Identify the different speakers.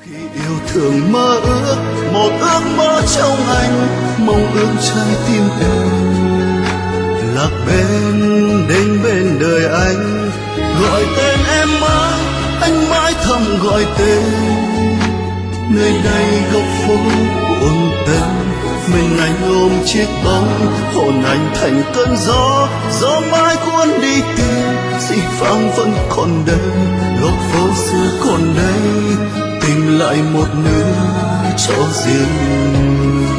Speaker 1: Khi yêu thương mơ ước, một ước mơ trong anh, mong ước trái tim em lạc bên đến bên đời anh. Gọi tên em mãi, anh mãi thầm gọi tên. Nơi đây góc phố buồn tên, mình anh ôm chiếc bóng, hồn anh thành cơn gió, gió mãi cuốn đi tìm. Dĩ vãng vẫn còn đây, góc phố xưa còn đây, tìm lại một nơi cho riêng.